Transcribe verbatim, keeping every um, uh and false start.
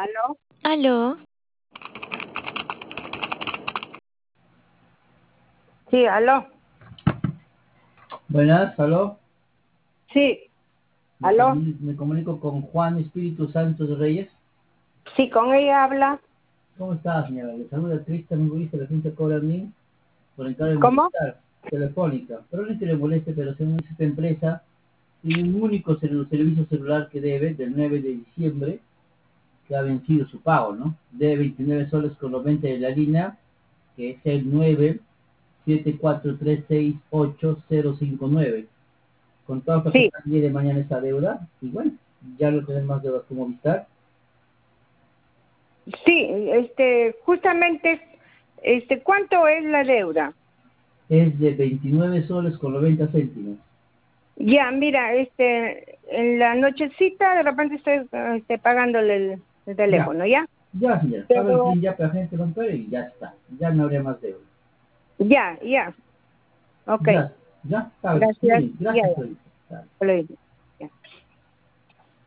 ¿Aló? Aló, Sí, aló. Buenas, aló. Sí, Me, aló. comuni- me comunico con Juan Espíritu Santo de Reyes. Sí, con ella habla. ¿Cómo está, señora? Le saluda Cristian Luis de la agencia Cobra Mí por encargo de ¿Cómo? Movistar Telefónica. Perdón que le moleste, pero según dice esta empresa, tiene un único celu- servicio celular que debe del nueve de diciembre, que ha vencido su pago, ¿no? Debe veintinueve soles con noventa de la línea, que es el nueve siete cuatro tres seis ocho cero cinco nueve. Con toda Sí, tarjeta de mañana esa deuda, y bueno, ya no tenemos más deudas como Movistar. sí, este, justamente, este, ¿cuánto es la deuda? Es de veintinueve soles con noventa céntimos. Ya, mira, este, en la nochecita de repente estoy este, pagándole el, el Ya, teléfono, ¿ya? ya, señor. Paga el Pero, PIN ya para gente romper y ya está. Ya no habría más deuda. ya, ya, ok, Ya, ya, está bien. Muy gracias, bien. ya, Gracias, ya, señorita. Dale. lo digo, ya.